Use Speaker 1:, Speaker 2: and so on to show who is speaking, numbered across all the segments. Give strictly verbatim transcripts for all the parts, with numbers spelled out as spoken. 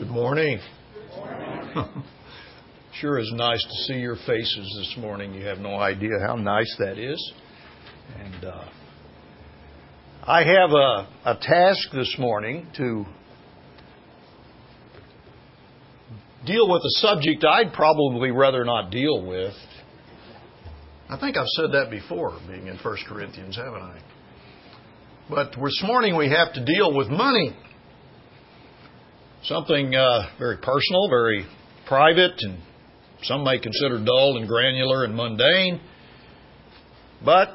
Speaker 1: Good morning. Good morning. Sure is nice to see your faces this morning. You have no idea how nice that is. And uh, I have a, a task this morning to deal with a subject I'd probably rather not deal with. I think I've said that before, being in First Corinthians, haven't I? But this morning we have to deal with money. Something uh, very personal, very private, and some may consider dull and granular and mundane. But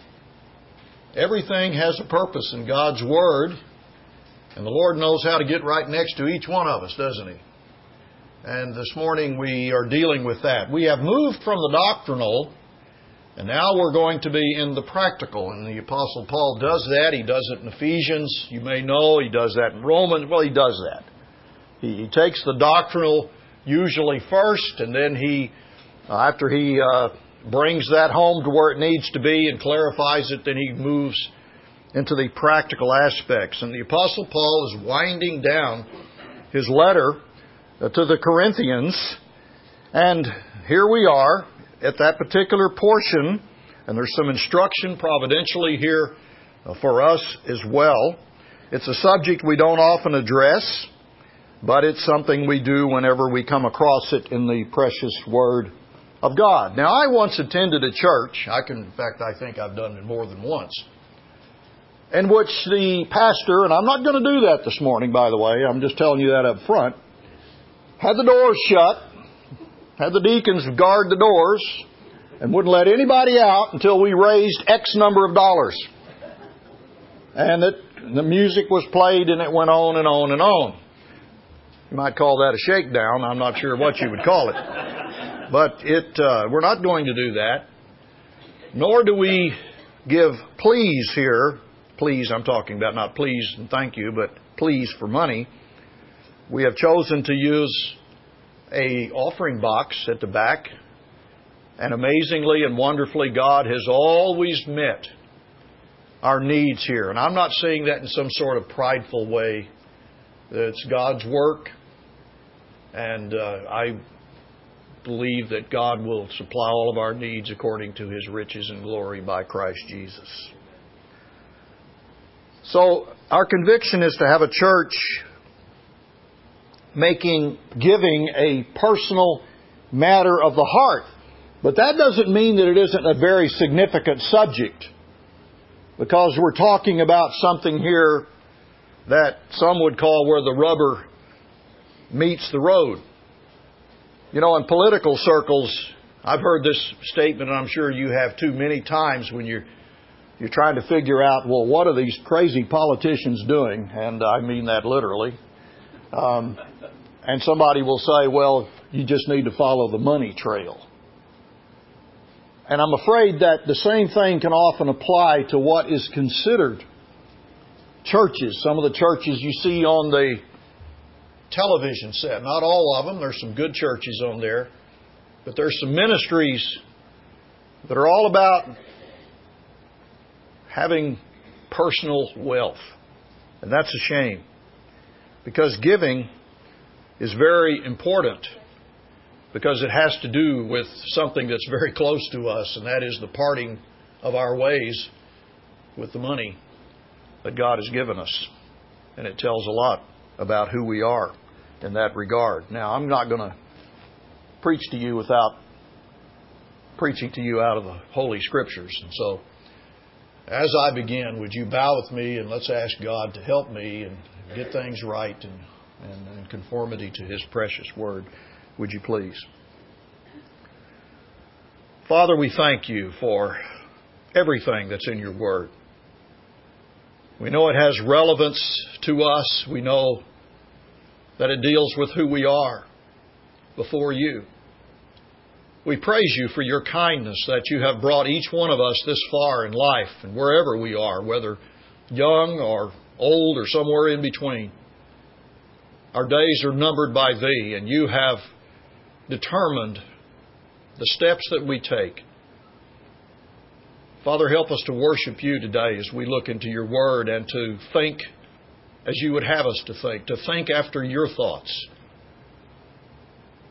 Speaker 1: everything has a purpose in God's Word, and the Lord knows how to get right next to each one of us, doesn't He? And this morning we are dealing with that. We have moved from the doctrinal, and now we're going to be in the practical. And the Apostle Paul does that. He does it in Ephesians. You may know he does that in Romans. Well, he does that. He, he takes the doctrinal usually first, and then he, after he uh, brings that home to where it needs to be and clarifies it, then he moves into the practical aspects. And the Apostle Paul is winding down his letter to the Corinthians, and here we are at that particular portion, and there's some instruction providentially here for us as well. It's a subject we don't often address, but it's something we do whenever we come across it in the precious Word of God. Now, I once attended a church, I can, in fact, I think I've done it more than once, in which the pastor, and I'm not going to do that this morning, by the way, I'm just telling you that up front, had the doors shut, had the deacons guard the doors, and wouldn't let anybody out until we raised X number of dollars. And it, the music was played, and it went on and on and on. You might call that a shakedown. I'm not sure what you would call it. But it, uh, we're not going to do that. Nor do we give please here. Please, I'm talking about not please and thank you, but please for money. We have chosen to use a offering box at the back. And amazingly and wonderfully, God has always met our needs here. And I'm not saying that in some sort of prideful way. It's God's work, and uh, I believe that God will supply all of our needs according to His riches and glory by Christ Jesus. So our conviction is to have a church making giving a personal matter of the heart. But that doesn't mean that it isn't a very significant subject, because we're talking about something here that some would call where the rubber meets the road. You know, in political circles, I've heard this statement, and I'm sure you have too, many times when you're you're trying to figure out, well, what are these crazy politicians doing? And I mean that literally. Um, and somebody will say, well, you just need to follow the money trail. And I'm afraid that the same thing can often apply to what is considered churches. Some of the churches you see on the television set. Not all of them. There's some good churches on there. But there's some ministries that are all about having personal wealth. And that's a shame. Because giving is very important. Because it has to do with something that's very close to us. And that is the parting of our ways with the money that God has given us. And it tells a lot about who we are in that regard. Now, I'm not going to preach to you without preaching to you out of the Holy Scriptures. And so, as I begin, would you bow with me and let's ask God to help me and get things right and, and in conformity to His precious Word. Would you please? Father, we thank You for everything that's in Your Word. We know it has relevance to us. We know that it deals with who we are before You. We praise You for Your kindness that You have brought each one of us this far in life and wherever we are, whether young or old or somewhere in between. Our days are numbered by Thee, and You have determined the steps that we take. Father, help us to worship You today as we look into Your Word and to think as You would have us to think, to think after Your thoughts,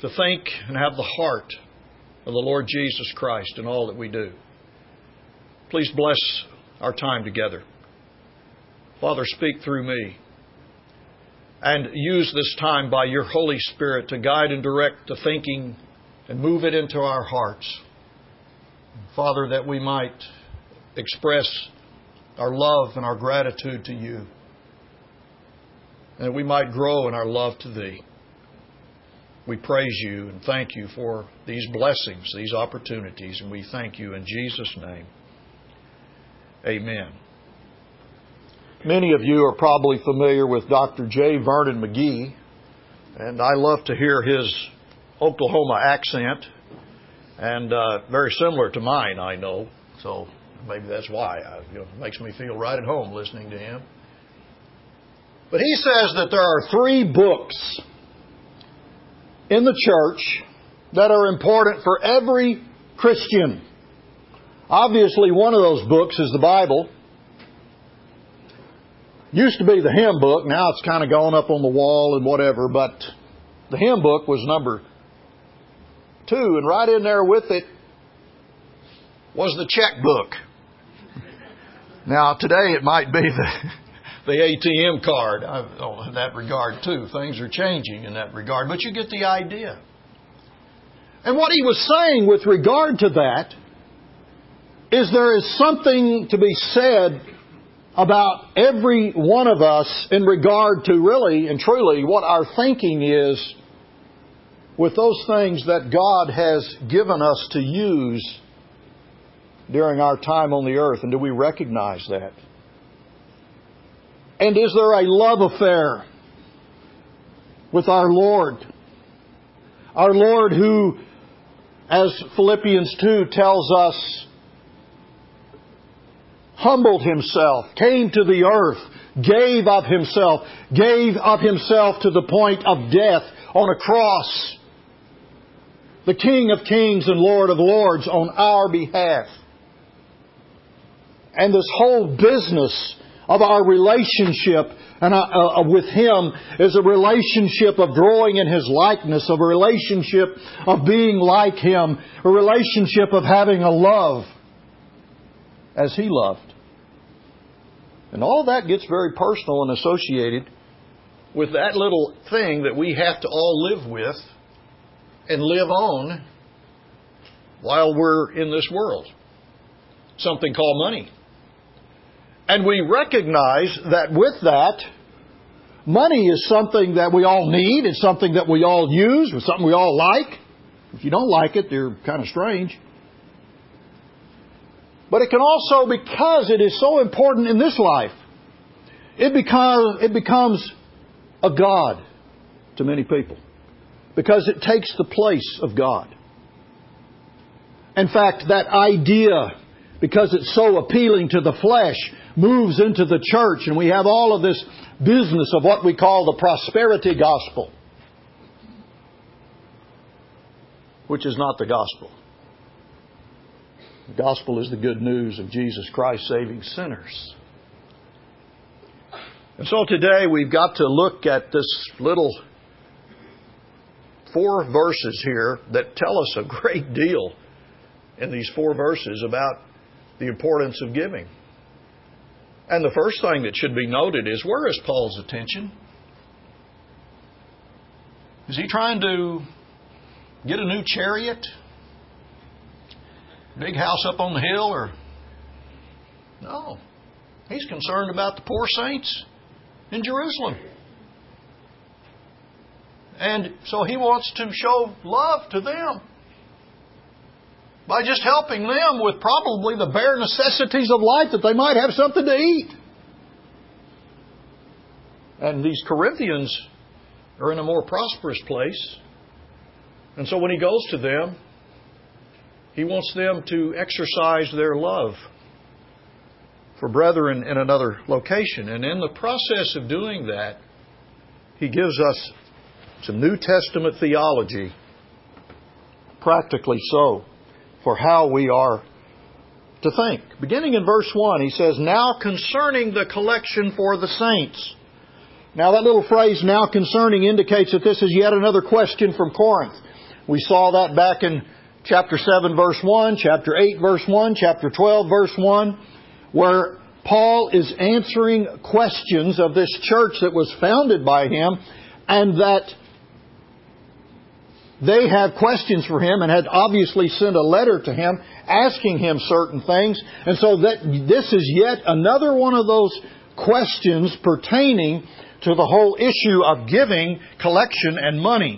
Speaker 1: to think and have the heart of the Lord Jesus Christ in all that we do. Please bless our time together. Father, speak through me. And use this time by your Holy Spirit to guide and direct the thinking and move it into our hearts. Father, that we might express our love and our gratitude to you. And that we might grow in our love to Thee. We praise you and thank you for these blessings, these opportunities, and we thank you in Jesus' name. Amen. Many of you are probably familiar with Doctor J. Vernon McGee, and I love to hear his Oklahoma accent, and uh, very similar to mine, I know, so maybe that's why. I, you know, it makes me feel right at home listening to him. But he says that there are three books in the church that are important for every Christian. Obviously, one of those books is the Bible. Used to be the hymn book. Now it's kind of gone up on the wall and whatever. But the hymn book was number two. And right in there with it was the checkbook. Now today it might be the, the A T M card. I, in that regard too. Things are changing in that regard. But you get the idea. And what he was saying with regard to that is there is something to be said about every one of us in regard to really and truly what our thinking is with those things that God has given us to use during our time on the earth. And do we recognize that? And is there a love affair with our Lord? Our Lord who, as Philippians two tells us, humbled Himself, came to the earth, gave of Himself, gave of Himself to the point of death on a cross. The King of Kings and Lord of Lords on our behalf. And this whole business of our relationship and uh, uh, with Him is a relationship of growing in His likeness, of a relationship of being like Him, a relationship of having a love as He loved. And all that gets very personal and associated with that little thing that we have to all live with and live on while we're in this world. Something called money. And we recognize that with that, money is something that we all need. It's something that we all use. It's something we all like. If you don't like it, they're kind of strange. But it can also, because it is so important in this life, it becomes, it becomes a god to many people. Because it takes the place of God. In fact, that idea, because it's so appealing to the flesh, moves into the church, and we have all of this business of what we call the prosperity gospel, which is not the gospel. The gospel is the good news of Jesus Christ saving sinners. And so today we've got to look at this little four verses here that tell us a great deal in these four verses about the importance of giving. And the first thing that should be noted is, where is Paul's attention? Is he trying to get a new chariot? Big house up on the hill? Or no. He's concerned about the poor saints in Jerusalem. And so he wants to show love to them by just helping them with probably the bare necessities of life, that they might have something to eat. And these Corinthians are in a more prosperous place. And so when he goes to them, he wants them to exercise their love for brethren in another location. And in the process of doing that, he gives us some New Testament theology, practically so, for how we are to think. Beginning in verse one, he says, "Now concerning the collection for the saints." Now that little phrase, "now concerning," indicates that this is yet another question from Corinth. We saw that back in chapter seven, verse one, chapter eight, verse one, chapter twelve, verse one, where Paul is answering questions of this church that was founded by him, and that they have questions for him and had obviously sent a letter to him asking him certain things. And so that this is yet another one of those questions pertaining to the whole issue of giving, collection, and money.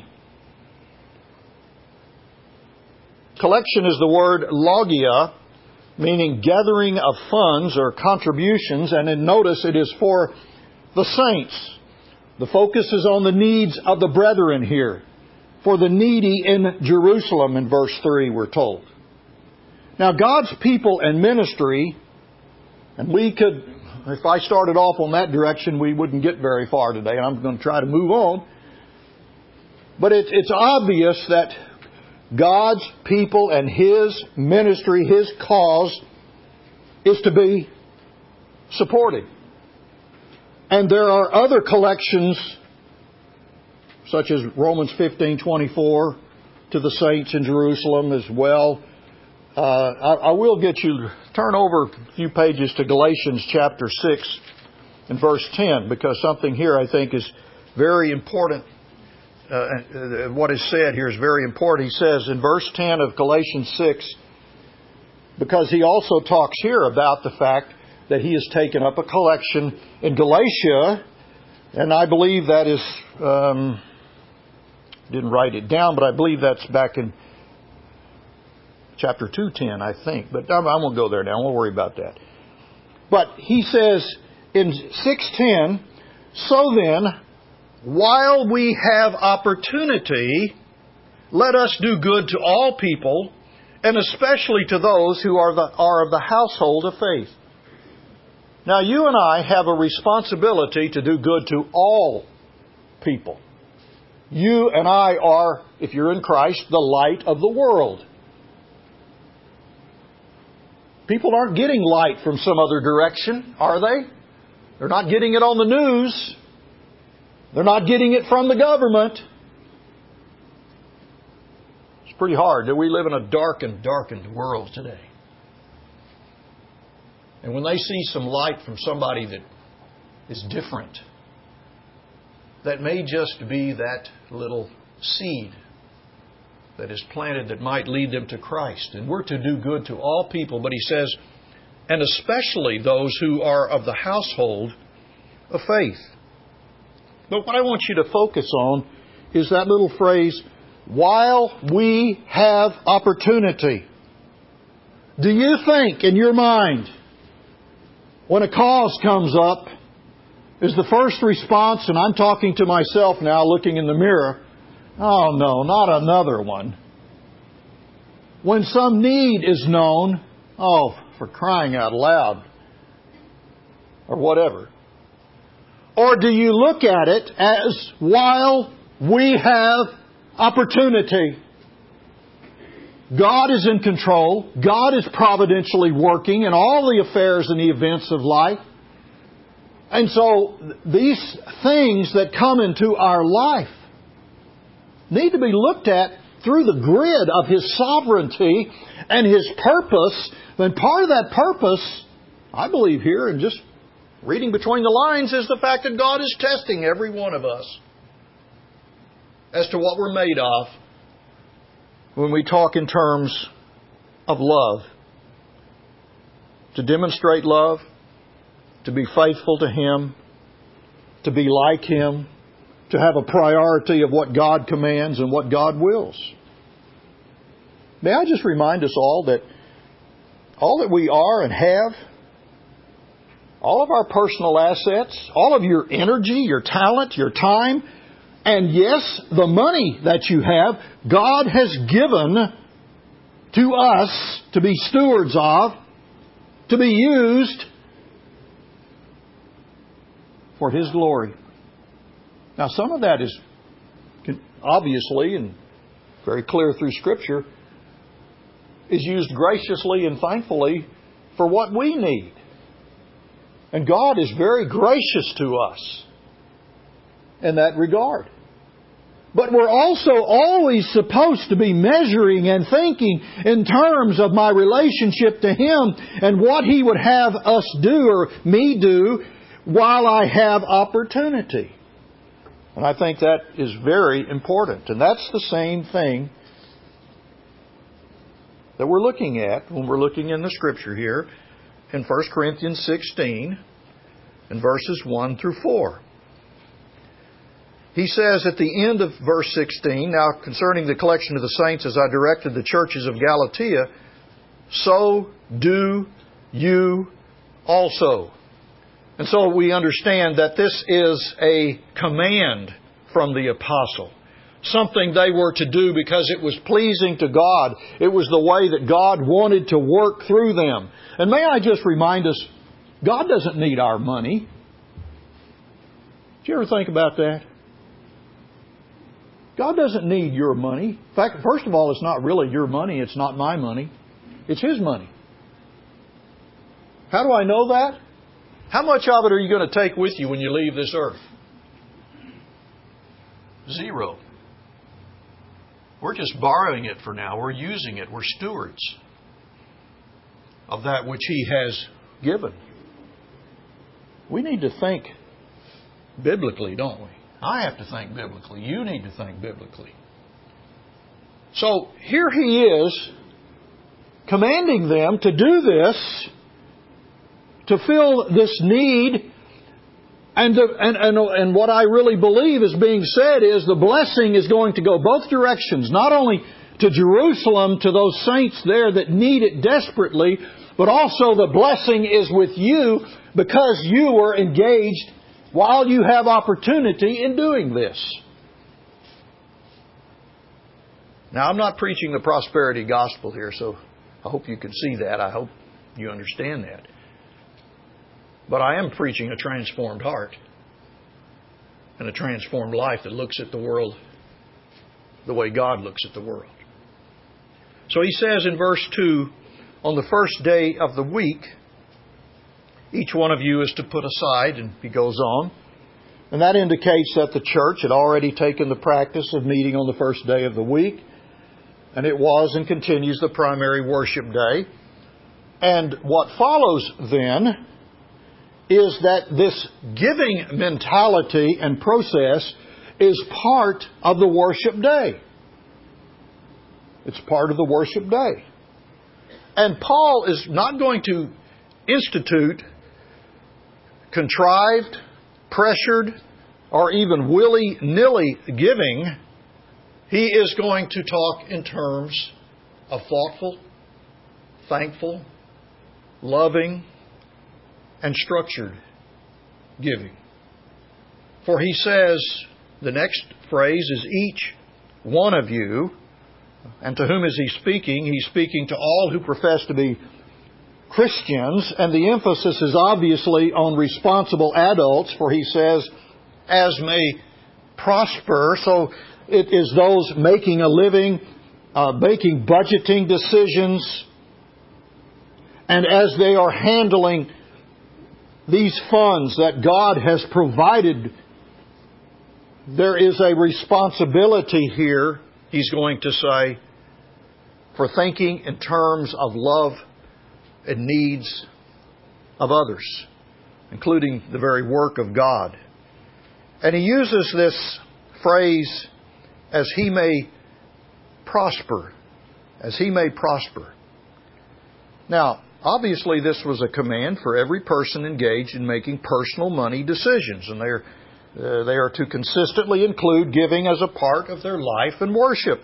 Speaker 1: Collection is the word logia, meaning gathering of funds or contributions, and then notice it is for the saints. The focus is on the needs of the brethren here. For the needy in Jerusalem, in verse three, we're told. Now, God's people and ministry, and we could, if I started off on that direction, we wouldn't get very far today. I'm going to try to move on. But it, it's obvious that God's people and His ministry, His cause, is to be supported. And there are other collections, such as Romans fifteen twenty-four, to the saints in Jerusalem as well. Uh, I, I will get you to turn over a few pages to Galatians chapter six and verse ten, because something here I think is very important. Uh, what is said here is very important. He says in verse ten of Galatians six, because he also talks here about the fact that he has taken up a collection in Galatia, and I believe that is, um, didn't write it down, but I believe that's back in chapter two ten, I think. But I won't go there now. I won't worry about that. But he says in six ten, so then, while we have opportunity, let us do good to all people, and especially to those who are, the, are of the household of faith. Now, you and I have a responsibility to do good to all people. You and I are, if you're in Christ, the light of the world. People aren't getting light from some other direction, are they? They're not getting it on the news. They're not getting it from the government. It's pretty hard. We live in a darkened, darkened world today. And when they see some light from somebody that is different, that may just be that little seed that is planted that might lead them to Christ. And we're to do good to all people. But he says, and especially those who are of the household of faith. But what I want you to focus on is that little phrase, while we have opportunity. Do you think in your mind, when a cause comes up, is the first response, and I'm talking to myself now looking in the mirror, oh no, not another one. When some need is known, oh, for crying out loud, or whatever. Or do you look at it as while we have opportunity? God is in control. God is providentially working in all the affairs and the events of life. And so these things that come into our life need to be looked at through the grid of His sovereignty and His purpose. Then part of that purpose, I believe here, and just reading between the lines, is the fact that God is testing every one of us as to what we're made of when we talk in terms of love. To demonstrate love, to be faithful to Him, to be like Him, to have a priority of what God commands and what God wills. May I just remind us all that all that we are and have, all of our personal assets, all of your energy, your talent, your time, and yes, the money that you have, God has given to us to be stewards of, to be used for His glory. Now, some of that is obviously and very clear through Scripture, is used graciously and thankfully for what we need. And God is very gracious to us in that regard.
Speaker 2: But we're also always supposed to be measuring and thinking in terms of my relationship to Him and what He would have us do or me do while I have opportunity. And I think that is very important. And that's the same thing that we're looking at when we're looking in the Scripture here in First Corinthians sixteen and verses one through four. He says at the end of verse sixteen, "Now concerning the collection of the saints as I directed the churches of Galatia, so do you also." And so we understand that this is a command from the apostle. Something they were to do because it was pleasing to God. It was the way that God wanted to work through them. And may I just remind us, God doesn't need our money. Did you ever think about that? God doesn't need your money. In fact, first of all, it's not really your money. It's not my money. It's His money. How do I know that? How much of it are you going to take with you when you leave this earth? Zero. We're just borrowing it for now. We're using it. We're stewards of that which He has given. We need to think biblically, don't we? I have to think biblically. You need to think biblically. So here He is commanding them to do this, to fill this need. And, the, and, and, and what I really believe is being said is the blessing is going to go both directions. Not only to Jerusalem, to those saints there that need it desperately, but also the blessing is with you because you were engaged while you have opportunity in doing this. Now, I'm not preaching the prosperity gospel here, so I hope you can see that. I hope you understand that. But I am preaching a transformed heart and a transformed life that looks at the world the way God looks at the world. So he says in verse two, on the first day of the week, each one of you is to put aside, and he goes on. And that indicates that the church had already taken the practice of meeting on the first day of the week. And it was and continues the primary worship day. And what follows then is that this giving mentality and process is part of the worship day. It's part of the worship day. And Paul is not going to institute contrived, pressured, or even willy-nilly giving. He is going to talk in terms of thoughtful, thankful, loving, and structured giving. For he says, the next phrase is each one of you. And to whom is he speaking? He's speaking to all who profess to be Christians. And the emphasis is obviously on responsible adults, for he says, as may prosper. So it is those making a living, uh, making budgeting decisions. And as they are handling these funds that God has provided, there is a responsibility here, he's going to say, for thinking in terms of love and needs of others, including the very work of God. And he uses this phrase, as he may prosper. As he may prosper. Now, obviously, this was a command for every person engaged in making personal money decisions. And they are, uh, they are to consistently include giving as a part of their life and worship.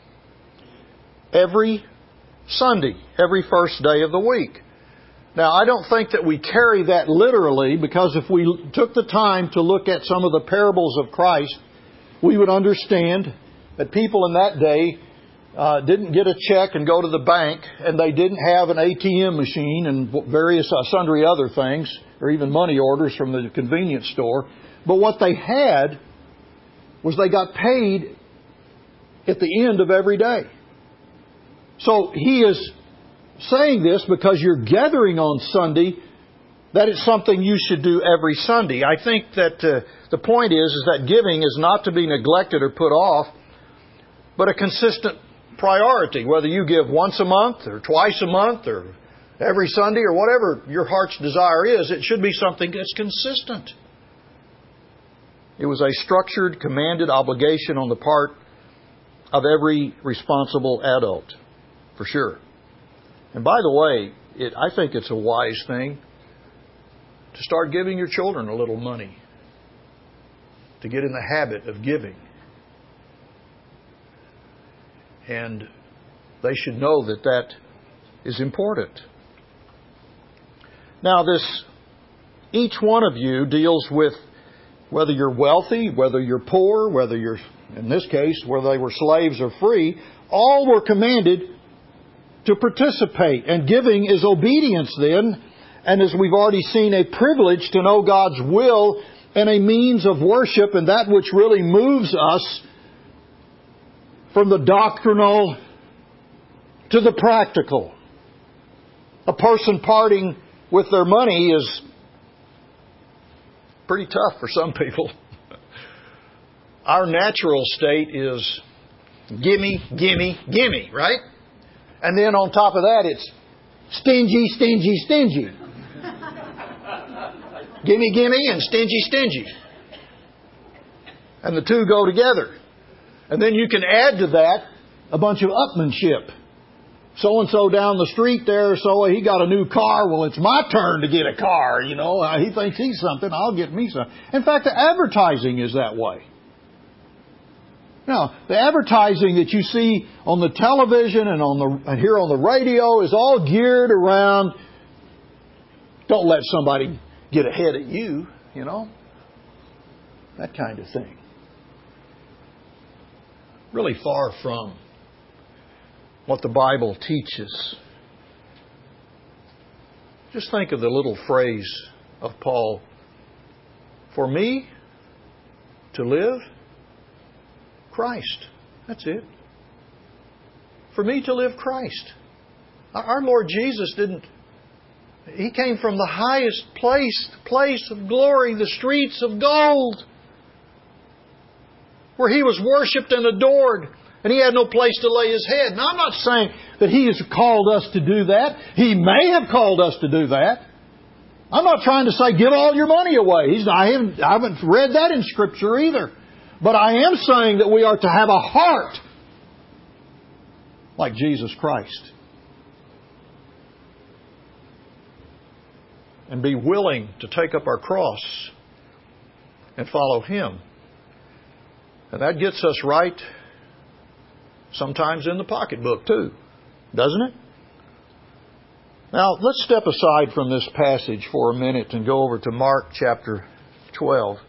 Speaker 2: Every Sunday, every first day of the week. Now, I don't think that we carry that literally, because if we took the time to look at some of the parables of Christ, we would understand that people in that day Uh, didn't get a check and go to the bank, and they didn't have an A T M machine and various uh, sundry other things, or even money orders from the convenience store. But what they had was they got paid at the end of every day. So he is saying this because you're gathering on Sunday that it's something you should do every Sunday. I think that uh, the point is, is that giving is not to be neglected or put off, but a consistent priority. Whether you give once a month or twice a month or every Sunday or whatever your heart's desire is, it should be something that's consistent. It was a structured, commanded obligation on the part of every responsible adult, for sure. And by the way, it, I think it's a wise thing to start giving your children a little money, to get in the habit of giving. And they should know that that is important. Now, this, each one of you deals with whether you're wealthy, whether you're poor, whether you're, in this case, whether they were slaves or free, all were commanded to participate. And giving is obedience then, and as we've already seen, a privilege to know God's will and a means of worship, and that which really moves us from the doctrinal to the practical. A person parting with their money is pretty tough for some people. Our natural state is gimme, gimme, gimme, right? And then on top of that, it's stingy, stingy, stingy. Gimme, gimme, and stingy, stingy. And the two go together. And then you can add to that a bunch of upmanship. So-and-so down the street there, so he got a new car. Well, it's my turn to get a car, you know. He thinks he's something, I'll get me some. In fact, the advertising is that way. Now, the advertising that you see on the television and on the and here on the radio is all geared around, don't let somebody get ahead of you, you know. That kind of thing. Really far from what the Bible teaches. Just think of the little phrase of Paul. For me to live, Christ. That's it. For me to live, Christ. Our Lord Jesus didn't... He came from the highest place, place of glory, the streets of gold, where He was worshipped and adored. And He had no place to lay His head. Now, I'm not saying that He has called us to do that. He may have called us to do that. I'm not trying to say, give all your money away. He's, I, haven't, I haven't read that in Scripture either. But I am saying that we are to have a heart like Jesus Christ. And be willing to take up our cross and follow Him. And that gets us right sometimes in the pocketbook too, doesn't it? Now, let's step aside from this passage for a minute and go over to Mark chapter twelve.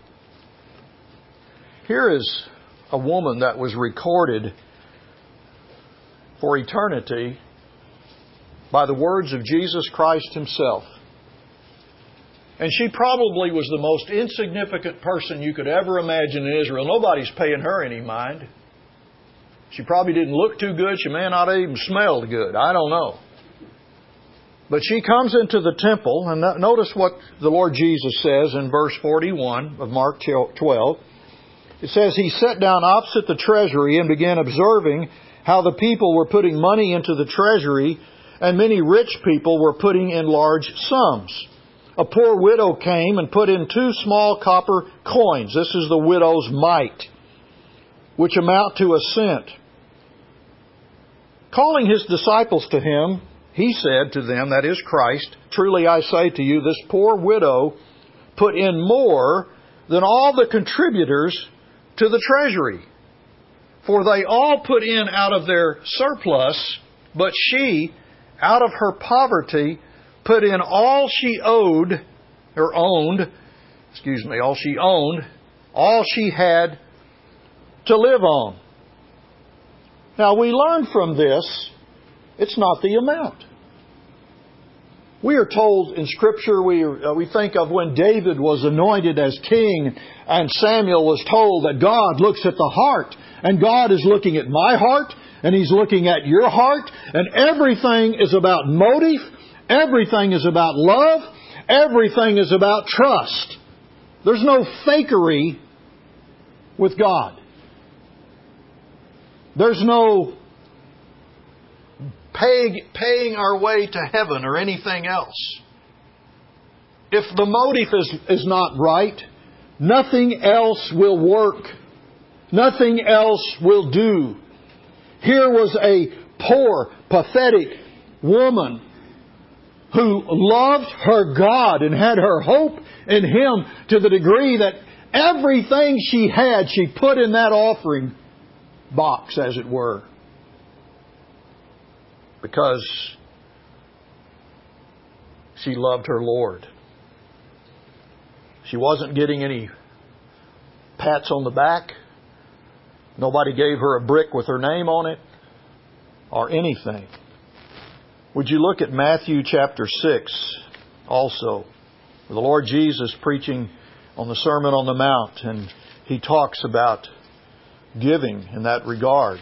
Speaker 2: Here is a woman that was recorded for eternity by the words of Jesus Christ Himself. And she probably was the most insignificant person you could ever imagine in Israel. Nobody's paying her any mind. She probably didn't look too good. She may not have even smelled good. I don't know. But she comes into the temple, and notice what the Lord Jesus says in verse forty-one of Mark twelve. It says, He sat down opposite the treasury and began observing how the people were putting money into the treasury, and many rich people were putting in large sums. A poor widow came and put in two small copper coins. This is the widow's mite, which amount to a cent. Calling His disciples to Him, He said to them, that is Christ, truly I say to you, this poor widow put in more than all the contributors to the treasury. For they all put in out of their surplus, but she, out of her poverty, put in all she owed, or owned, excuse me, all she owned, all she had to live on. Now we learn from this, it's not the amount. We are told in Scripture, we uh, we think of when David was anointed as king and Samuel was told that God looks at the heart. And God is looking at my heart and He's looking at your heart. And everything is about motive. Everything is about love. Everything is about trust. There's no fakery with God. There's no pay, paying our way to heaven or anything else. If the motive is, is not right, nothing else will work. Nothing else will do. Here was a poor, pathetic woman who loved her God and had her hope in Him to the degree that everything she had, she put in that offering box, as it were. Because she loved her Lord. She wasn't getting any pats on the back. Nobody gave her a brick with her name on it or anything. Would you look at Matthew chapter six also? The Lord Jesus preaching on the Sermon on the Mount, and He talks about giving in that regard.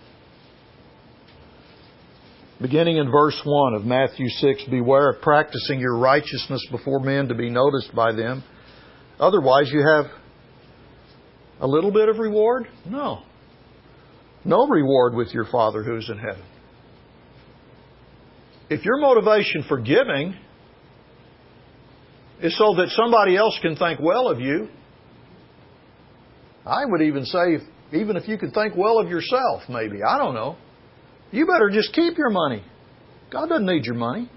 Speaker 2: Beginning in verse one of Matthew six, beware of practicing your righteousness before men to be noticed by them. Otherwise you have a little bit of reward? No. No reward with your Father who's in heaven. If your motivation for giving is so that somebody else can think well of you, I would even say, even if you could think well of yourself, maybe, I don't know, you better just keep your money. God doesn't need your money.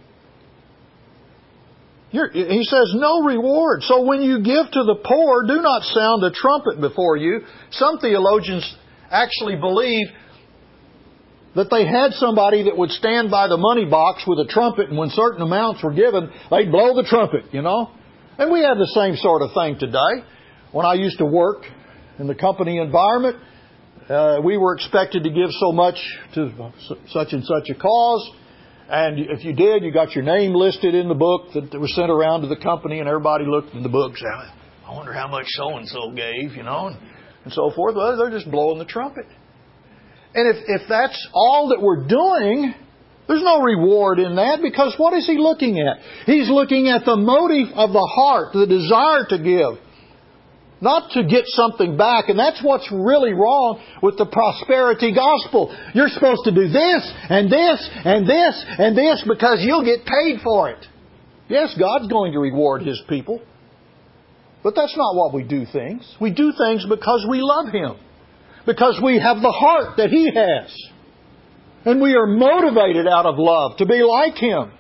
Speaker 2: You're, he says no reward. So when you give to the poor, do not sound a trumpet before you. Some theologians actually believe that they had somebody that would stand by the money box with a trumpet, and when certain amounts were given, they'd blow the trumpet, you know. And we have the same sort of thing today. When I used to work in the company environment, uh, we were expected to give so much to such and such a cause. And if you did, you got your name listed in the book that was sent around to the company, and everybody looked in the book and said, I wonder how much so-and-so gave, you know, and, and so forth. Well, they're just blowing the trumpet. And if, if that's all that we're doing, there's no reward in that, because what is He looking at? He's looking at the motive of the heart, the desire to give, not to get something back. And that's what's really wrong with the prosperity gospel. You're supposed to do this and this and this and this because you'll get paid for it. Yes, God's going to reward His people. But that's not what we do things. We do things because we love Him. Because we have the heart that He has. And we are motivated out of love to be like Him.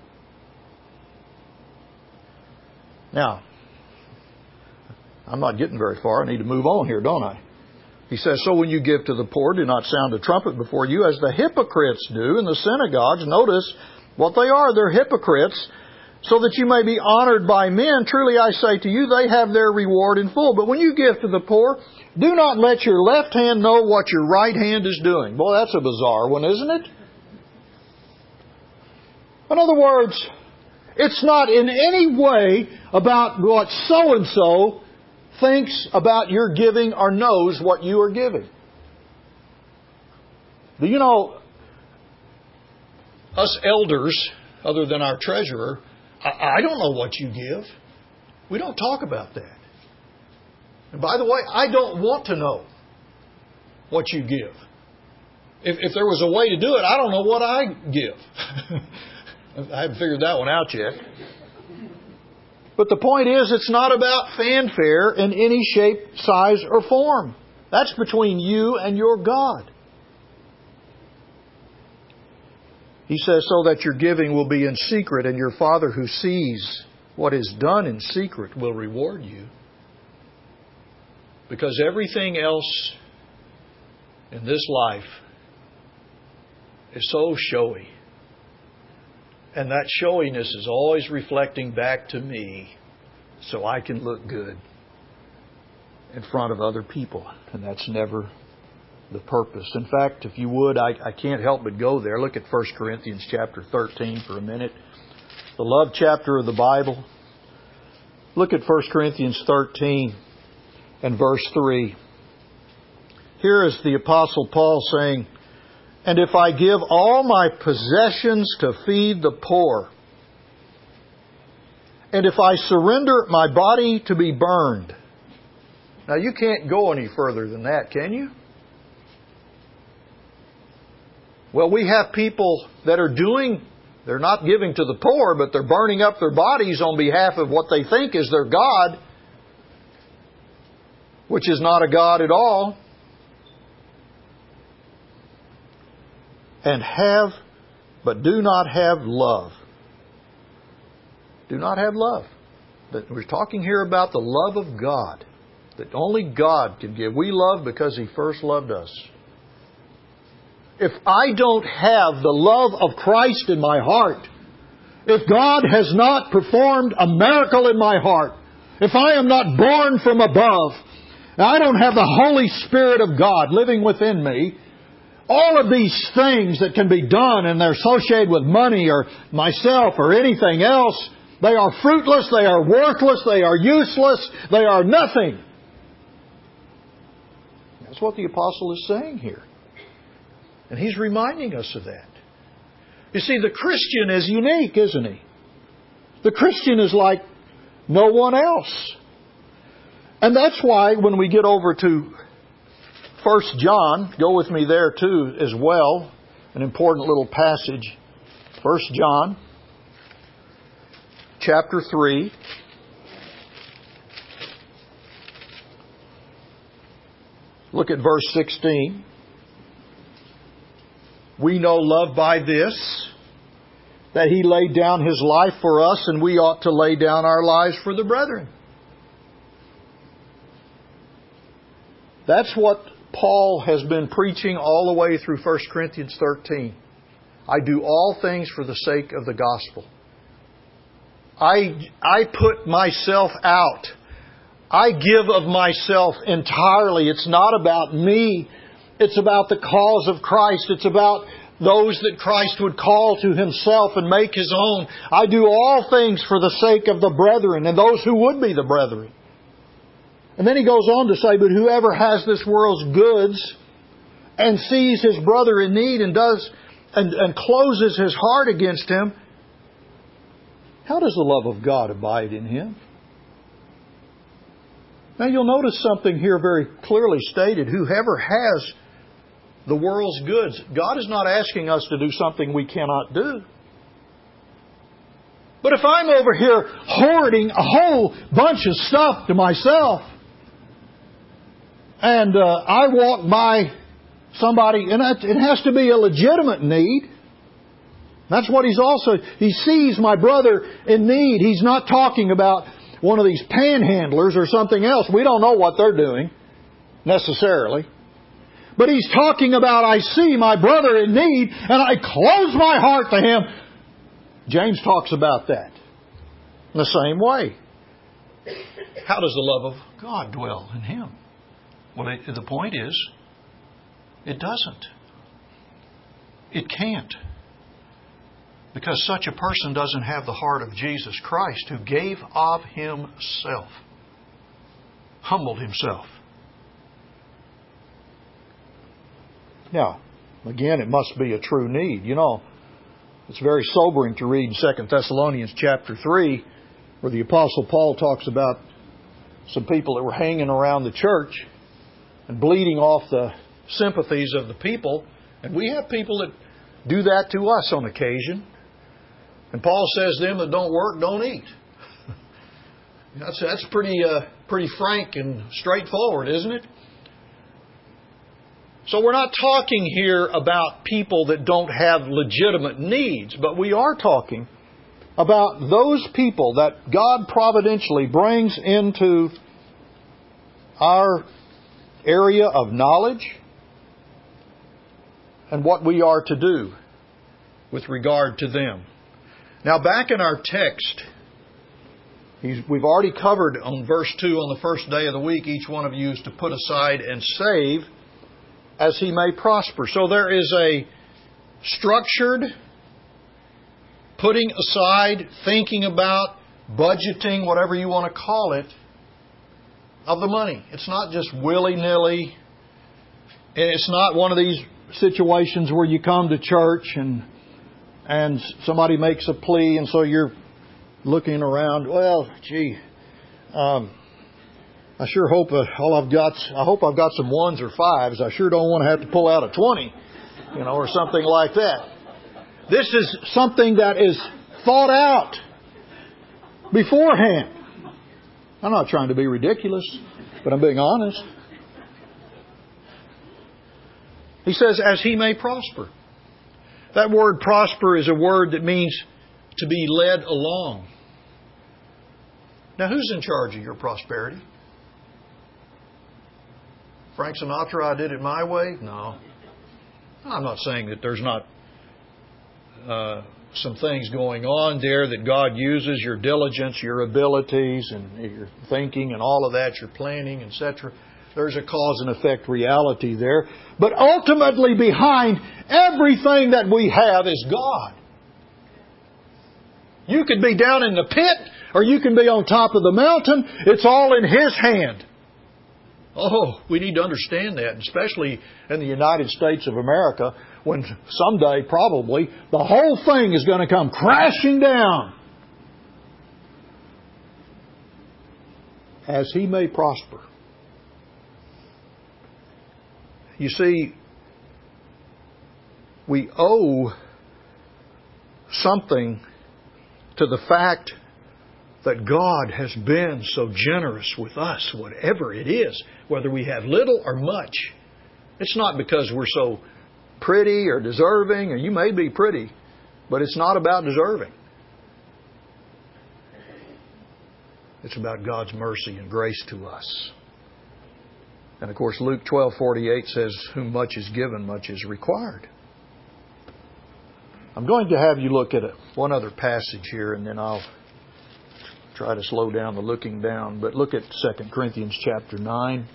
Speaker 2: Now, I'm not getting very far. I need to move on here, don't I? He says, so when you give to the poor, do not sound a trumpet before you, as the hypocrites do in the synagogues. Notice what they are. They're hypocrites, so that you may be honored by men. Truly I say to you, they have their reward in full. But when you give to the poor, do not let your left hand know what your right hand is doing. Boy, that's a bizarre one, isn't it? In other words, it's not in any way about what so-and-so thinks about your giving or knows what you are giving. Do you know, us elders, other than our treasurer, I, I don't know what you give. We don't talk about that. And by the way, I don't want to know what you give. If, if there was a way to do it, I don't know what I give. I haven't figured that one out yet. But the point is, it's not about fanfare in any shape, size, or form. That's between you and your God. He says, so that your giving will be in secret, and your Father who sees what is done in secret will reward you. Because everything else in this life is so showy. And that showiness is always reflecting back to me so I can look good in front of other people. And that's never the purpose. In fact, if you would, I, I can't help but go there. Look at First Corinthians chapter thirteen for a minute. The love chapter of the Bible. Look at First Corinthians thirteen and verse three. Here is the Apostle Paul saying, and if I give all my possessions to feed the poor, and if I surrender my body to be burned. Now you can't go any further than that, can you? Well, we have people that are doing, they're not giving to the poor, but they're burning up their bodies on behalf of what they think is their God, which is not a God at all. And have, but do not have love. Do not have love. But we're talking here about the love of God, that only God can give. We love because He first loved us. If I don't have the love of Christ in my heart, if God has not performed a miracle in my heart, if I am not born from above, and I don't have the Holy Spirit of God living within me, all of these things that can be done and they're associated with money or myself or anything else, they are fruitless, they are worthless, they are useless, they are nothing. That's what the apostle is saying here. And he's reminding us of that. You see, the Christian is unique, isn't he? The Christian is like no one else. And that's why when we get over to First John, go with me there too as well, an important little passage. First John, chapter three. Look at verse sixteen. We know love by this, that He laid down His life for us, and we ought to lay down our lives for the brethren. That's what Paul has been preaching all the way through First Corinthians thirteen. I do all things for the sake of the gospel. I, I put myself out. I give of myself entirely. It's not about me. It's about the cause of Christ. It's about those that Christ would call to Himself and make His own. I do all things for the sake of the brethren and those who would be the brethren. And then he goes on to say, but whoever has this world's goods and sees his brother in need and does and, and closes his heart against him, how does the love of God abide in him? Now you'll notice something here very clearly stated. Whoever has the world's goods. God is not asking us to do something we cannot do. But if I'm over here hoarding a whole bunch of stuff to myself, and uh, I walk by somebody, and it has to be a legitimate need. That's what he's also, he sees my brother in need. He's not talking about one of these panhandlers or something else. We don't know what they're doing, necessarily. But he's talking about, I see my brother in need, and I close my heart to him. James talks about that in the same way. How does the love of God dwell in him? Well, it, the point is, it doesn't. It can't. Because such a person doesn't have the heart of Jesus Christ, who gave of Himself, humbled Himself. Now, again, it must be a true need. You know, it's very sobering to read in Second Thessalonians chapter three, where the Apostle Paul talks about some people that were hanging around the church and bleeding off the sympathies of the people. And we have people that do that to us on occasion. And Paul says, them that don't work, don't eat. That's, that's pretty, uh, pretty frank and straightforward, isn't it? So we're not talking here about people that don't have legitimate needs, but we are talking about those people that God providentially brings into our area of knowledge and what we are to do with regard to them. Now, back in our text, he's, we've already covered on verse two, on the first day of the week, each one of you is to put aside and save as he may prosper. So there is a structured putting aside, thinking about, budgeting, whatever you want to call it, of the money. It's not just willy-nilly. And it's not one of these situations where you come to church and and somebody makes a plea, and so you're looking around, well, gee, um, I sure hope uh, all I've got, I hope I've got some ones or fives. I sure don't want to have to pull out a twenty, you know, or something like that. This is something that is thought out beforehand. I'm not trying to be ridiculous, but I'm being honest. He says, as he may prosper. That word prosper is a word that means to be led along. Now, who's in charge of your prosperity? Frank Sinatra, I did it my way? No. I'm not saying that there's not uh, some things going on there that God uses, your diligence, your abilities, and your thinking and all of that, your planning, et cetera. There's a cause and effect reality there. But ultimately behind everything that we have is God. You could be down in the pit or you can be on top of the mountain. It's all in His hand. Oh, we need to understand that, especially in the United States of America, when someday probably the whole thing is going to come crashing down. As he may prosper. You see, we owe something to the fact that God has been so generous with us, whatever it is, whether we have little or much. It's not because we're so pretty or deserving, or you may be pretty, but it's not about deserving. It's about God's mercy and grace to us. And of course, Luke twelve forty-eight says, whom much is given, much is required. I'm going to have you look at a, one other passage here, and then I'll try to slow down the looking down. But look at Second Corinthians chapter nine.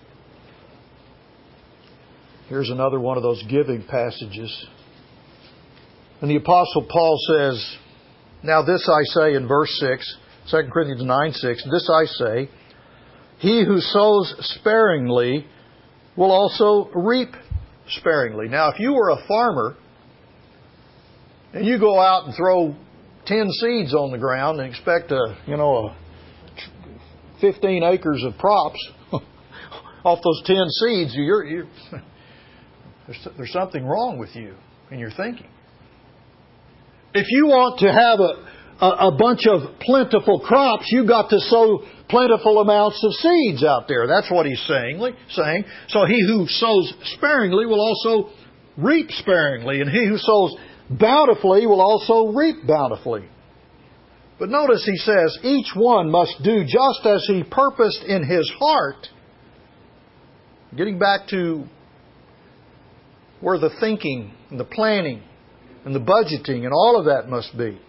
Speaker 2: Here's another one of those giving passages. And the Apostle Paul says, now this I say in verse six, Second Corinthians nine six, this I say, he who sows sparingly will also reap sparingly. Now, if you were a farmer and you go out and throw ten seeds on the ground and expect a, you know, a fifteen acres of crops off those ten seeds, you're, you're, there's, there's something wrong with you in your thinking. If you want to have a, a, a bunch of plentiful crops, you've got to sow plentiful amounts of seeds out there. That's what he's saying. saying. So he who sows sparingly will also reap sparingly, and he who sows bountifully will also reap bountifully. But notice he says, each one must do just as he purposed in his heart. Getting back to where the thinking and the planning and the budgeting and all of that must be.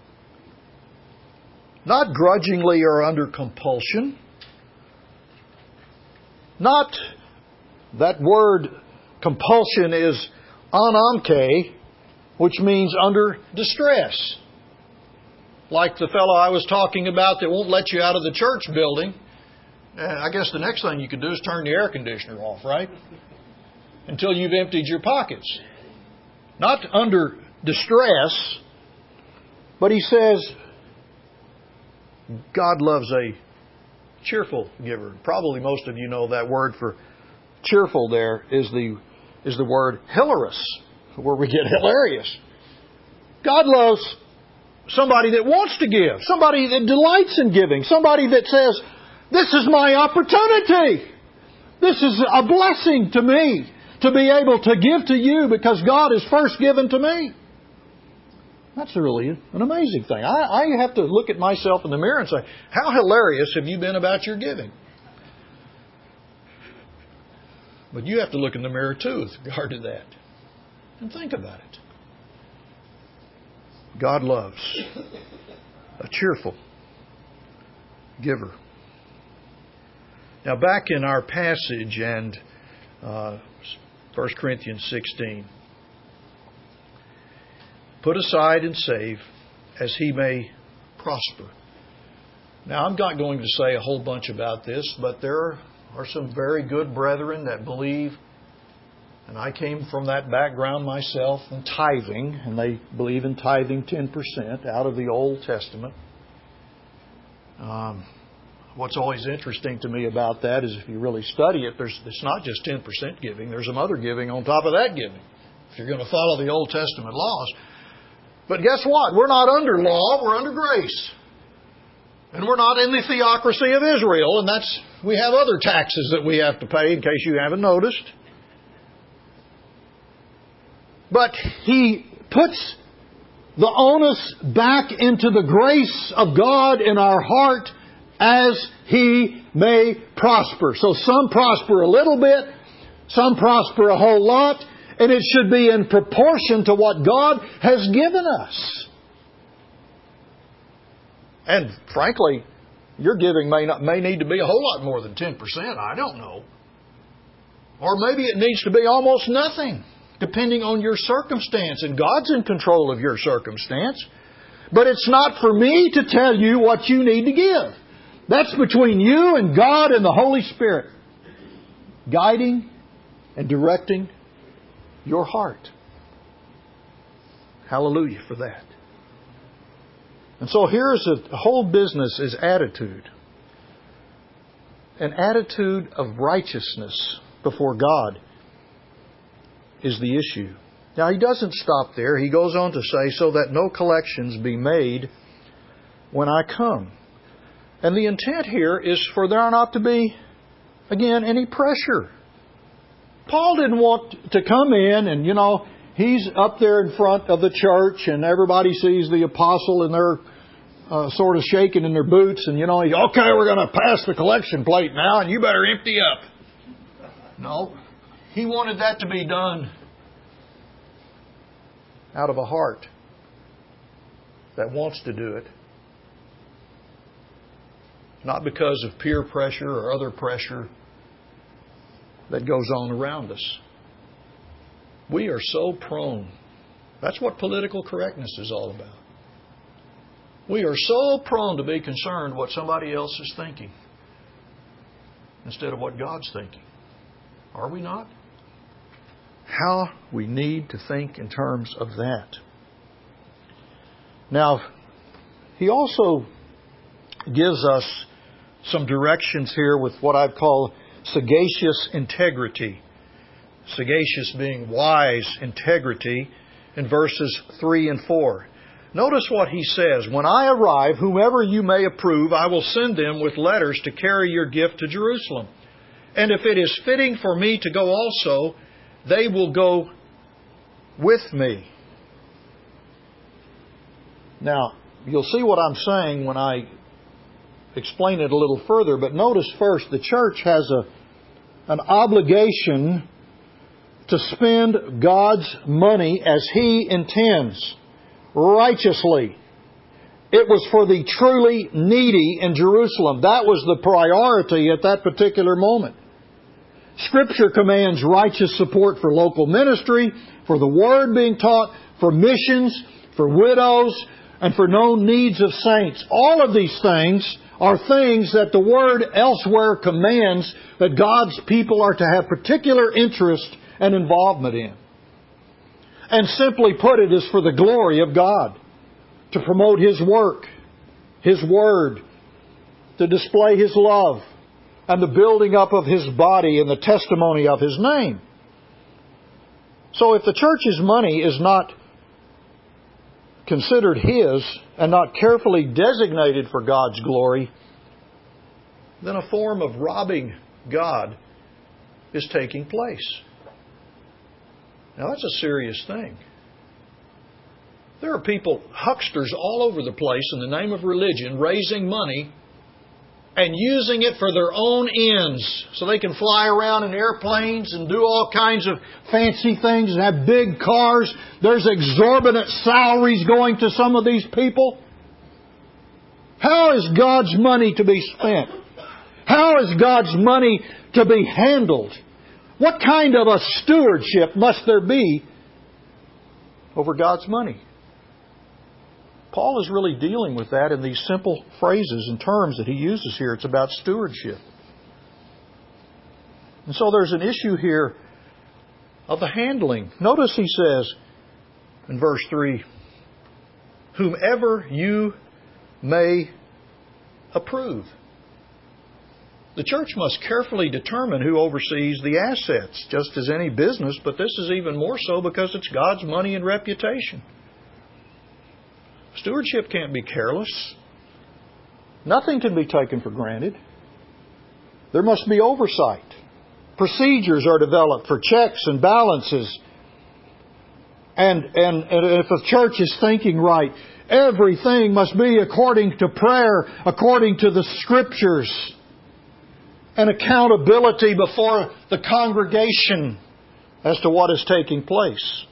Speaker 2: Not grudgingly or under compulsion. Not, that word compulsion is ananke, which means under distress. Like the fellow I was talking about that won't let you out of the church building. I guess the next thing you could do is turn the air conditioner off, right? Until you've emptied your pockets. Not under distress, but he says, God loves a cheerful giver. Probably most of you know that word for cheerful there is the is the word hilarious, where we get hilarious. God loves somebody that wants to give, somebody that delights in giving, somebody that says, this is my opportunity. This is a blessing to me to be able to give to you because God has first given to me. That's really an amazing thing. I, I have to look at myself in the mirror and say, how hilarious have you been about your giving? But you have to look in the mirror too with regard to that. And think about it. God loves a cheerful giver. Now back in our passage and uh, First Corinthians sixteen. Put aside and save as he may prosper. Now, I'm not going to say a whole bunch about this, but there are some very good brethren that believe, and I came from that background myself, in tithing, and they believe in tithing ten percent out of the Old Testament. Um, what's always interesting to me about that is if you really study it, there's it's not just ten percent giving. There's some other giving on top of that giving, if you're going to follow the Old Testament laws. But guess what? We're not under law. We're under grace. And we're not in the theocracy of Israel. And that's we have other taxes that we have to pay, in case you haven't noticed. But He puts the onus back into the grace of God in our heart as He may prosper. So some prosper a little bit, some prosper a whole lot, and it should be in proportion to what God has given us. And frankly, your giving may not may need to be a whole lot more than ten percent. I don't know. Or maybe it needs to be almost nothing, depending on your circumstance. And God's in control of your circumstance. But it's not for me to tell you what you need to give. That's between you and God and the Holy Spirit, guiding and directing your heart. Hallelujah for that. And so here's a whole business is attitude. An attitude of righteousness before God is the issue. Now He doesn't stop there. He goes on to say, so that no collections be made when I come. And the intent here is for there not to be, again, any pressure. Paul didn't want to come in and, you know, he's up there in front of the church and everybody sees the apostle and they're uh, sort of shaking in their boots and, you know, he's, okay, we're going to pass the collection plate now and you better empty up. No, he wanted that to be done out of a heart that wants to do it. Not because of peer pressure or other pressure that goes on around us. We are so prone. That's what political correctness is all about. We are so prone to be concerned what somebody else is thinking instead of what God's thinking. Are we not? How we need to think in terms of that. Now, he also gives us some directions here with what I'd call sagacious integrity. Sagacious being wise integrity in verses three and four. Notice what he says. When I arrive, whomever you may approve, I will send them with letters to carry your gift to Jerusalem. And if it is fitting for me to go also, they will go with me. Now, you'll see what I'm saying when I explain it a little further, but notice first, the church has a, an obligation to spend God's money as He intends, righteously. It was for the truly needy in Jerusalem. That was the priority at that particular moment. Scripture commands righteous support for local ministry, for the Word being taught, for missions, for widows, and for known needs of saints. All of these things are things that the Word elsewhere commands that God's people are to have particular interest and involvement in. And simply put, it is for the glory of God, to promote His work, His Word, to display His love, and the building up of His body and the testimony of His name. So if the church's money is not considered His and not carefully designated for God's glory, then a form of robbing God is taking place. Now that's a serious thing. There are people, hucksters all over the place in the name of religion, raising money and using it for their own ends so they can fly around in airplanes and do all kinds of fancy things and have big cars. There's exorbitant salaries going to some of these people. How is God's money to be spent? How is God's money to be handled? What kind of a stewardship must there be over God's money? Paul is really dealing with that in these simple phrases and terms that he uses here. It's about stewardship. And so there's an issue here of the handling. Notice he says in verse three, whomever you may approve. The church must carefully determine who oversees the assets, just as any business, but this is even more so because it's God's money and reputation. Stewardship can't be careless. Nothing can be taken for granted. There must be oversight. Procedures are developed for checks and balances. And, and, and if a church is thinking right, everything must be according to prayer, according to the Scriptures, and accountability before the congregation as to what is taking place.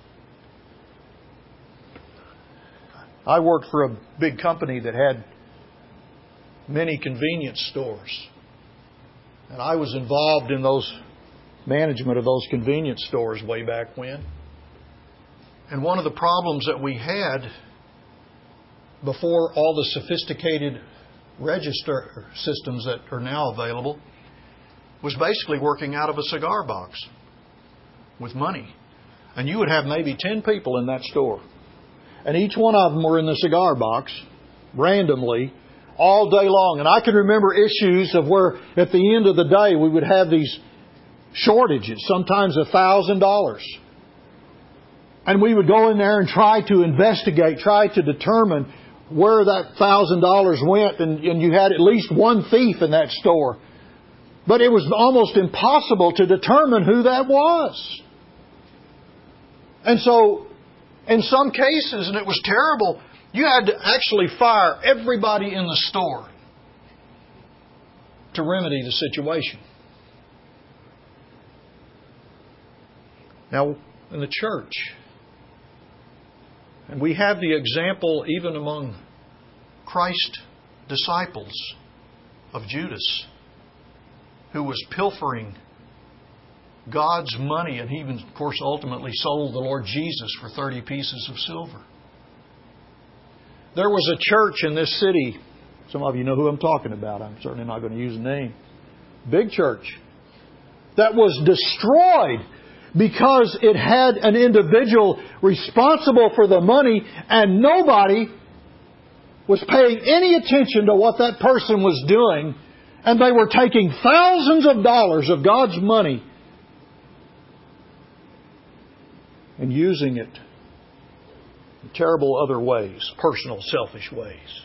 Speaker 2: I worked for a big company that had many convenience stores. And I was involved in those management of those convenience stores way back when. And one of the problems that we had before all the sophisticated register systems that are now available was basically working out of a cigar box with money. And you would have maybe ten people in that store. And each one of them were in the cigar box, randomly, all day long. And I can remember issues of where, at the end of the day, we would have these shortages, sometimes a thousand dollars. And we would go in there and try to investigate, try to determine where that thousand dollars went. And, and you had at least one thief in that store. But it was almost impossible to determine who that was. And so, in some cases, and it was terrible, you had to actually fire everybody in the store to remedy the situation. Now, in the church, and we have the example even among Christ's disciples of Judas, who was pilfering God's money, and he even, of course, ultimately sold the Lord Jesus for thirty pieces of silver. There was a church in this city. Some of you know who I'm talking about. I'm certainly not going to use a name. Big church. That was destroyed because it had an individual responsible for the money and nobody was paying any attention to what that person was doing. And they were taking thousands of dollars of God's money and using it in terrible other ways, personal, selfish ways.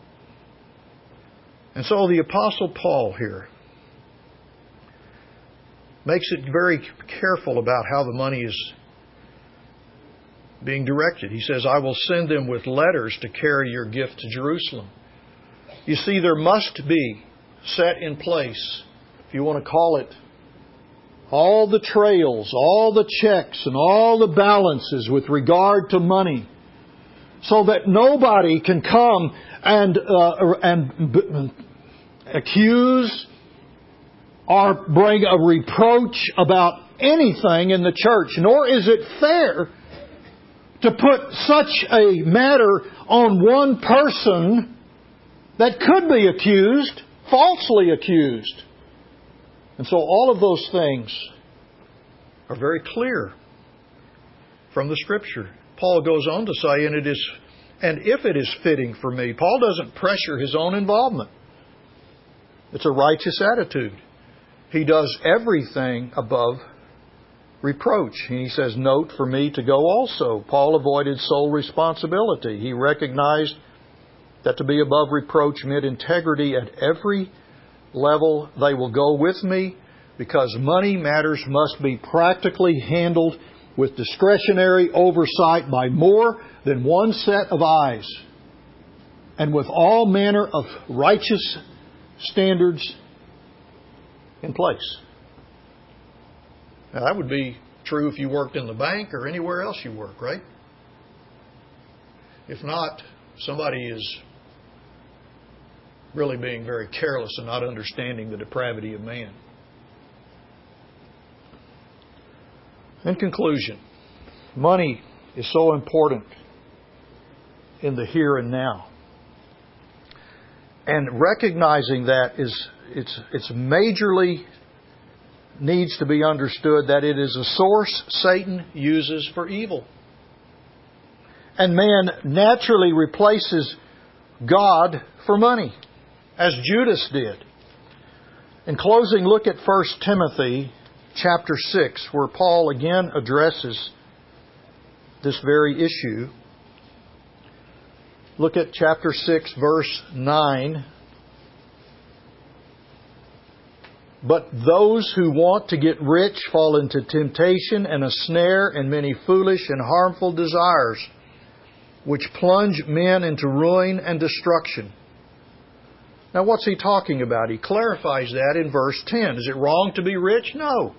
Speaker 2: And so the Apostle Paul here makes it very careful about how the money is being directed. He says, I will send them with letters to carry your gift to Jerusalem. You see, there must be set in place, if you want to call it, all the trails, all the checks, and all the balances with regard to money, so that nobody can come and uh, and b- accuse or bring a reproach about anything in the church. Nor is it fair to put such a matter on one person that could be accused, falsely accused. And so all of those things are very clear from the Scripture. Paul goes on to say, and it is, and if it is fitting for me, Paul doesn't pressure his own involvement. It's a righteous attitude. He does everything above reproach. And he says, note for me to go also. Paul avoided sole responsibility. He recognized that to be above reproach meant integrity at every level. They will go with me because money matters must be practically handled with discretionary oversight by more than one set of eyes and with all manner of righteous standards in place. Now, that would be true if you worked in the bank or anywhere else you work, right? If not, somebody is really being very careless and not understanding the depravity of man. In conclusion, money is so important in the here and now. And recognizing that is it's it's majorly needs to be understood that it is a source Satan uses for evil. And man naturally replaces God for money. as Judas did. In closing, look at First Timothy chapter six, where Paul again addresses this very issue. Look at chapter six, verse nine. But those who want to get rich fall into temptation and a snare and many foolish and harmful desires, which plunge men into ruin and destruction. Now, what's he talking about? He clarifies that in verse ten. Is it wrong to be rich? No.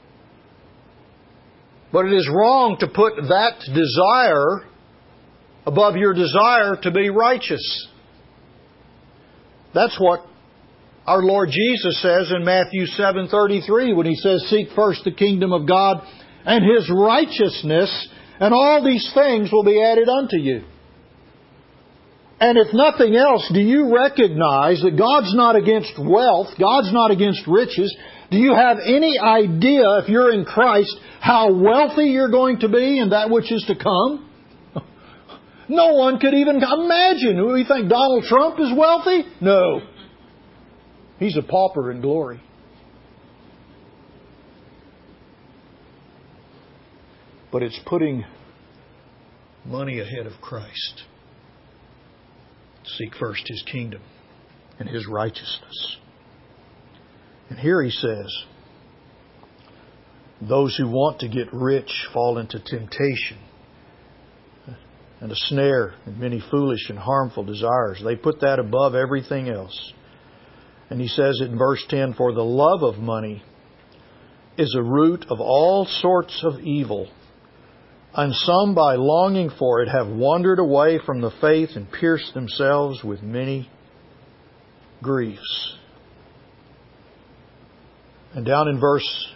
Speaker 2: But it is wrong to put that desire above your desire to be righteous. That's what our Lord Jesus says in Matthew seven thirty-three when He says, "Seek first the kingdom of God and His righteousness, and all these things will be added unto you." And if nothing else, do you recognize that God's not against wealth, God's not against riches? Do you have any idea, if you're in Christ, how wealthy you're going to be and that which is to come? No one could even imagine. We think Donald Trump is wealthy? No. He's a pauper in glory. But it's putting money ahead of Christ. Seek first His kingdom and His righteousness. And here he says, those who want to get rich fall into temptation and a snare and many foolish and harmful desires. They put that above everything else. And he says in verse ten, "For the love of money is a root of all sorts of evil, and some by longing for it have wandered away from the faith and pierced themselves with many griefs." And down in verse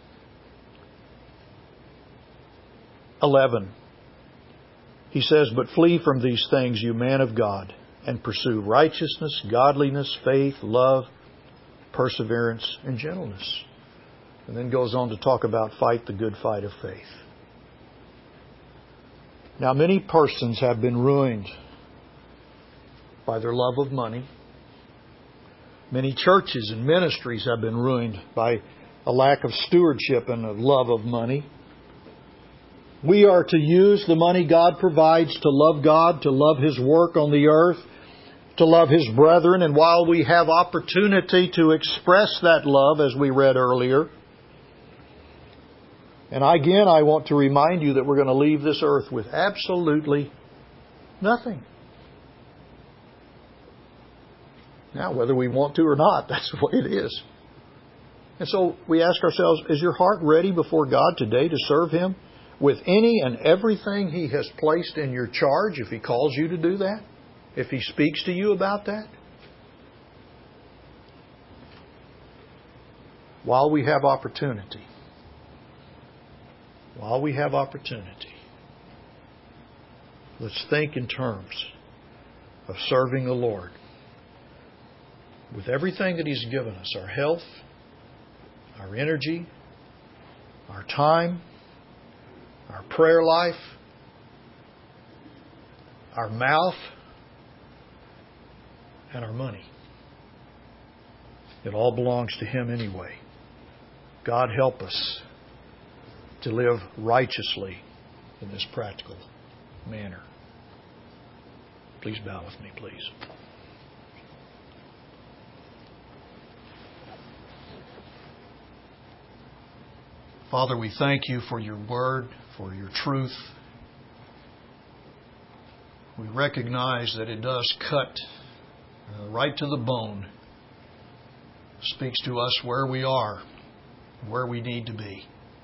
Speaker 2: eleven, he says, "But flee from these things, you man of God, and pursue righteousness, godliness, faith, love, perseverance, and gentleness." And then goes on to talk about fight the good fight of faith. Now, many persons have been ruined by their love of money. Many churches and ministries have been ruined by a lack of stewardship and a love of money. We are to use the money God provides to love God, to love His work on the earth, to love His brethren. And while we have opportunity to express that love, as we read earlier, and again, I want to remind you that we're going to leave this earth with absolutely nothing. Now, whether we want to or not, that's the way it is. And so we ask ourselves, is your heart ready before God today to serve Him with any and everything He has placed in your charge, if He calls you to do that? If He speaks to you about that? While we have opportunity. While we have opportunity. Let's think in terms of serving the Lord with everything that He's given us, our health, our energy, our time, our prayer life, our mouth, and our money. It all belongs to Him anyway. God help us to live righteously in this practical manner. Please bow with me, please. Father, we thank You for Your Word, for Your truth. We recognize that it does cut uh, right to the bone. Speaks to us where we are, where we need to be.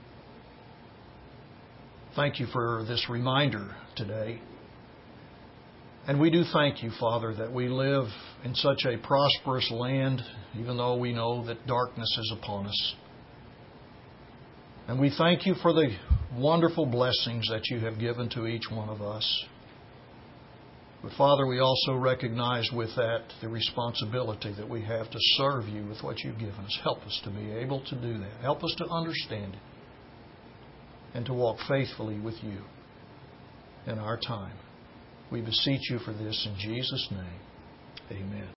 Speaker 2: Thank You for this reminder today. And we do thank You, Father, that we live in such a prosperous land, even though we know that darkness is upon us. And we thank You for the wonderful blessings that You have given to each one of us. But Father, we also recognize with that the responsibility that we have to serve You with what You've given us. Help us to be able to do that. Help us to understand it. And to walk faithfully with You in our time. We beseech You for this in Jesus' name. Amen.